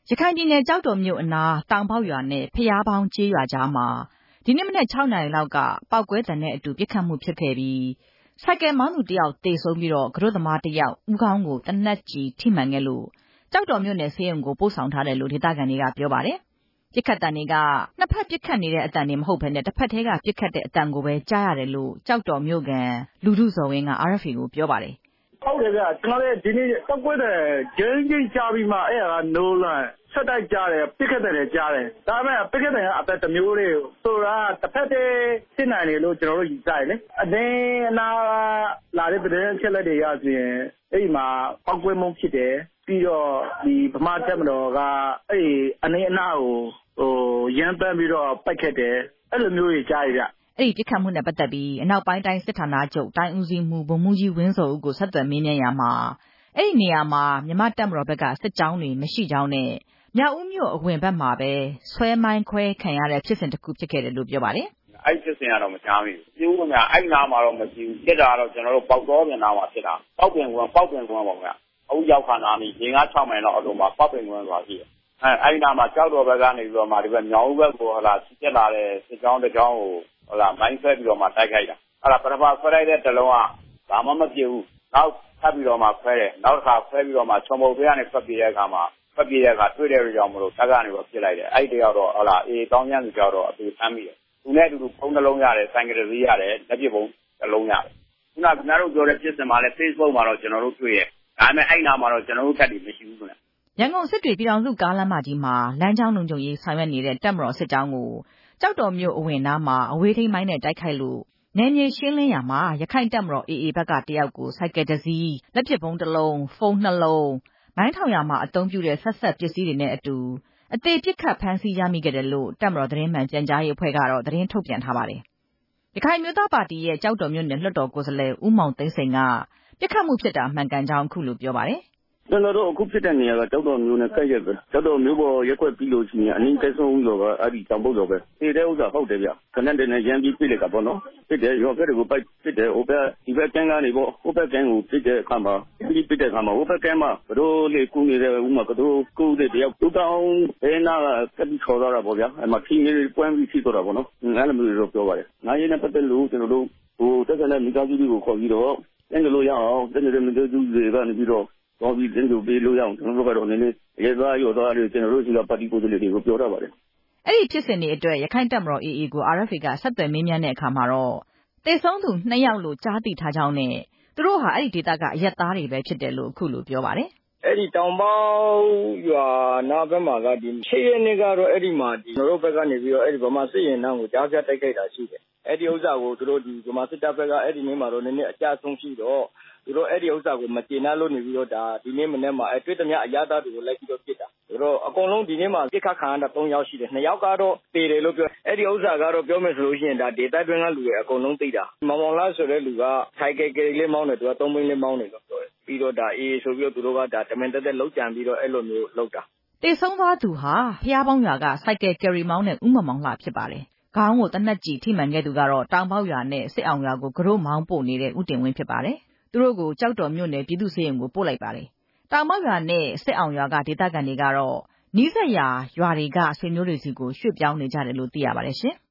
ရခိုင်ပြည်နယ်ကျောက်တော်မြို့အနားတောင်ပေါက်ရွာနဲ့ဖျားပေါင်းကျေးရွာကြားမှာဒီနေ့မနက်6 နာရီလောက်ကပောက်ကွဲသံနဲ့အတူပစ်ခတ်မှုဖြစ်ခဲ့ပြီးဆိုင်ကယ်မောင်းသူတယောက်သေဆုံးပြီးတော့ကရုသမားတယောက်ဦးခေါင်းကိုသေနတ်ကျည်ထိမှန်ခဲ့လို့ကျောက်တော်မြို့နယ်ဆေးရုံကိုပို့ဆောင်ထားတယ်လို့ဒေသခံတွေကပြောပါတယ်။ပစ်ခတ်တံတွေကနှစ်ဖက်ပစ်ခတ်နေတဲ့အတန်တွေမဟုတ်ဘဲနဲ့တစ်ဖက်ထဲကပစ်ခတ်တဲ့အတန်ကိုပဲကြားရတယ်လို့ကျောက်တော်မြို့ကန်လူထုဇော်ဝင်းက RFA ကိုပြောပါတယ်။ဟုတ်တယ်ဗျာကျွန်တော်လည်းဒီနေ့ပောက်ကွဲတဲ့ဂျင်းကြီးကြားပြီးမှအဲ့ဒါကနိုးလန်ဆက်တိုက်ကြားတယ်ပစ်ခတ်တယ်ကြားတယ်ဒါပေမဲ့ပစ်ခတ်တယ်ကအသက်တစ်မျိုးလေးဆိုတာတစ်ဖက်တည်းဖြစ်နိုင်တယ်လို့ကျွန်တော်တို့ယူဆတယ်လေအတင်းအနာလာတဲ့တဲ့ချက်လက်တွေရဆိုရင်အဲ့မှာပောက်ကွဲမှုဖြစ်တယ်ပြီးတော့ဒီဗမာတပ်မတော်ကအဲ့အနေအနာကိုရမ်းပန်းပြီးတော့ပိုက်ခတ်တယ်အဲ့လိုမျိုးကြီးကြားရဗျအဲ့ဒီပစ်ခတ်မှုနဲ့ပတ်သက်ပြီးအနောက်ပိုင်းတိုင်းစစ်ဌာနချုပ်တိုင်းဦးစီးမှုဗိုလ်မှူးကြီးဝင်းစောဦးကိုဆက်သွယ်မေးမြန်းရမှာအဲ့ဒီနေရာမှာမြန်မာတပ်မတော်ဘက်ကစစ်ကြောင်းတွေမရှိကြောင်းနဲ့မြောက်ဦးမြို့အဝင်ဘက်မှာပဲဆွဲမိုင်းခွဲခံရတဲ့ဖြစ်စဉ်တစ်ခုဖြစ်ခဲ့တယ်လို့ပြောပါတယ်အဲ့ဖြစ်စဉ်ကတော့မကြားမိဘူးပြိုးကများအဲ့နာမှာတော့မရှိဘူးဖြစ်တာတော့ကျွန်တော်တို့ပေါက်တော်ပြင်နာမှာဖြစ်တာပေါက်ပင်ကွန်းပေါ့ဗျာအခုရောက်ခါနာနေ5-6 မိုင်လောက်အတော့မှာပေါက်ပင်ကွန်းဆိုတာရှိတယ်အဲ့နာမှာကြောက်တော်ဘက်ကနေပြီးတော့မှဒီဘက်မြောက်ဦးဘက်ကိုစစ်လာတဲ့စစ်ကြောင်းတစ်ကြောင်းကိုမိုင်းဆွဲပြီးတော့မှတိုက်ခိုက်တာအဲ့ဒါပထမဆွဲလိုက်တဲ့တလုံးကဘာမှမပြည့်ဘူးနောက်ထပ်ပြီးတော့မှခွဲတယ်နောက်တစ်ခါခွဲပြီးတော့မှချုံပုတ်တွေကနေဖက်ပြေးတဲ့အခါမှာဖက်ပြေးတဲ့အခါတွေ့တဲ့လူကြောင့်မလို့တက်ကနေတော့ပြစ်လိုက်တယ်အဲ့ဒီတယောက်တော့အေးတောင်းကျမ်းသူကြောက်တော့အတူဆမ်းမိတယ်သူနဲ့အတူဖုန်းတစ်လုံးရတယ်ဆိုင်ကယ်တစ်စီးရတယ်လက်ပစ်ဖုန်းတစ်လုံးရတယ်ခုနကခင်ဗျားတို့ပြောတဲ့ဖြစ်စဉ်မှာလည်း Facebook မှာတော့ကျွန်တော်တို့တွေ့ရဒါပေမဲ့အဲ့နာမှာတော့ကျွန်တော်တို့တက်ပြီးမရှိဘူးခင်ဗျရန်ကုန်စစ်တွေပြည်တော်စုကားလမ်းမကြီးမှာလမ်းကြောင်းလုံခြုံရေးဆောင်ရွက်နေတဲ့တပ်မတော်စစ်ကြောင်းကိုကျောက်တော်မြို့အဝင်နားမှာအဝေးထိန်းမိုင်းနဲ့တိုက်ခိုက်လို့နယ်မြေရှင်းလင်းရာမှာရခိုင်တပ်မတော် AA ဘက်ကတယောက်ကိုစိုက်ကယ်တစ်စီးလက်ပစ်ဗုံးတစ်လုံးဖုန်း2လုံးမိုင်းထောင်ရာမှာအသုံးပြုတဲ့ဆက်ပစ္စည်းတွေနဲ့အတူအသေးပစ်ခတ်ဖမ်းဆီးရမိခဲ့တယ်လို့တပ်မတော်သတင်းမှန်ပြန်ကြားရေးအဖွဲ့ကတော့သတင်းထုတ်ပြန်ထားပါတယ်။ရခိုင်မျိုးသားပါတီရဲ့ကျောက်တော်မြို့နယ်လွှတ်တော်ကိုယ်စားလှယ်ဦးမောင်သိန်းစိန်ကပစ်ခတ်မှုဖြစ်တာမှန်ကန်ကြောင်းအခုလိုပြောပါတယ်ကျွန်တော်တို့အခုဖြစ်တဲ့နေရာကကျောက်တော်မျိုးနဲ့ကိုက်ရက်ပဲကျောက်တော်မျိုးပေါ်ရက်ွက်ပြီးလို့ရှိရင်အနည်းတက်ဆုံးလို့ကအဲ့ဒီတောင်ပုတ်တော့ပဲဒီတဲ့ဥစ္စာဟုတ်တယ်ဗျခဏတည်းနဲ့ရမ်းပြီးပြစ်လိုက်ကပေါ့နော်ဖြစ်တယ်ရောဖက်တွေကိုပိုက်ဖြစ်တယ်ဟိုဘက်ဒီဘက်ကန်းကနေပေါ့ဟိုဘက်ကန်းကိုပြစ်တဲ့အခါမှာပြစ်တဲ့အခါမှာဟိုဘက်ကန်းမှာဘတို့လေးကူနေတဲ့ဥမာဘတို့ကူတဲ့တယောက်တူတောင်းဘဲနာကကပ်ပြီးခေါ်တော့တာပေါ့ဗျာအဲ့မှာခင်းလေးပွန်းပြီးဖြစ်တော့တာပေါ့နော်အဲ့လိုမျိုးတော့ပြောပါတယ်ငါးရင်းနဲ့ပတ်သက်လို့ကျွန်တော်တို့ဟိုတက်တဲ့မိသားစုတွေကိုခေါ်ပြီးတော့တင်ကြလို့ရအောင်တင်ကြတဲ့မိသားစုတွေကနေပြီးတော့တော်ပြီးတင်ကြပေးလို့ရအောင်ကျွန်တော်တို့ကတော့နည်းနည်းရဲသားရောသားတွေကျွန်တော်တို့ရှိကပါတီကိုယ်စားလှယ်တွေကိုပြောရပါတယ်အဲ့ဒီဖြစ်စဉ်တွေအတွက်ရခိုင်တပ်မတော် AA ကို RFA ကဆက်သွယ်မေးမြန်းတဲ့အခါမှာတော့တေဆုံးသူ2ယောက်လို့ကြားသိထားကြောင်းနဲ့သူတို့ဟာအဲ့ဒီဒေသကအရက်သားတွေပဲဖြစ်တယ်လို့အခုလိုပြောပါတယ်အဲ့ဒီတောင်ပေါရွာနာဘက်မှာကဒီ6ရက်နေ့ကတော့အဲ့ဒီမှာဒီကျွန်တော်တို့ဘက်ကနေပြီးတော့အဲ့ဒီဗမာစစ်ရင်နှောင်းကိုကြားဖြတ်တိုက်ခိုက်တာရှိတယ်အဲ့ဒီဥစ္စာကိုသူတို့ဒီဗမာစစ်တပ်ဘက်ကအဲ့ဒီနေ့မှာတော့နည်းနည်းအကြဆုံးရှိတော့သူတို့အဲ့ဒီဥစ္စာကိုမကျေနပ်လို့နေပြီးတော့ဒါဒီနေ့မနေ့မှာအဲ့တွေ့သမျှအရသာတွေကိုလိုက်ပြီးတော့ပြစ်တာသူတို့အကုန်လုံးဒီနေ့မှာပြစ်ခတ်ခံရတာ3ယောက်ရှိတယ်2ယောက်ကတော့တေတယ်လို့ပြောအဲ့ဒီဥစ္စာကတော့ပြောမယ်ဆိုလို့ရှိရင်ဒါဒေတာတွင်းကလူတွေအကုန်လုံးသိတာမောင်မောင်လားဆိုတဲ့လူကဆိုင်ကယ်ကလေးမောင်းတယ်သူက3ဘိန်းလေးမောင်းတယ်လို့ပြောတယ်ပြီးတော့ဒါအေးဆိုပြီးတော့သူတို့ကဒါတမင်တက်လောက်ကြံပြီးတော့အဲ့လိုမျိုးလောက်တာတေဆုံးသွားသူဟာဖျားပေါင်းရွာကဆိုင်ကယ်ကယ်ရီမောင်းတဲ့ဦးမောင်လှဖြစ်ပါတယ်ခေါင်းကိုတနက်ကြီးထိမှန်ခဲ့သူကတော့တောင်ပေါက်ရွာနဲ့စစ်အောင်ရွာကိုကရိုးမောင်းပို့နေတဲ့ဦးတင်ဝင်းဖြစ်ပါတယ်သူတို့ကိုကြောက်တော်မြို့နယ်ပြည်သူ့ဆေးရုံကိုပို့လိုက်ပါတယ်တောင်ပေါက်ရွာနဲ့စစ်အောင်ရွာကဒေသခံတွေကတော့နီးစပ်ရာရွာတွေကဆွေမျိုးတွေစီကိုရွှေ့ပြောင်းနေကြတယ်လို့သိရပါတယ်ရှင်